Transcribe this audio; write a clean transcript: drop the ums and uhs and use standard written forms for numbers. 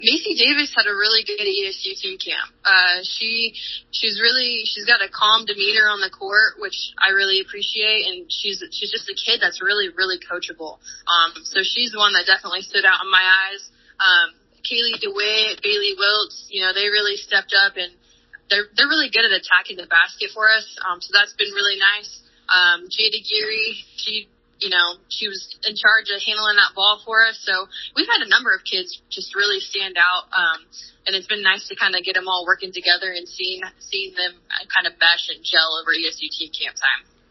Macy Davis had a really good ESU team camp. She's got a calm demeanor on the court, which I really appreciate, and she's just a kid that's really, really coachable. So she's the one that definitely stood out in my eyes. Kaylee DeWitt, Bailey Wiltz, they really stepped up, and they're really good at attacking the basket for us. So that's been really nice. Jada Geary, she was in charge of handling that ball for us. So we've had a number of kids just really stand out. And it's been nice to kind of get them all working together and seeing them kind of mesh and gel over ESU team camp time.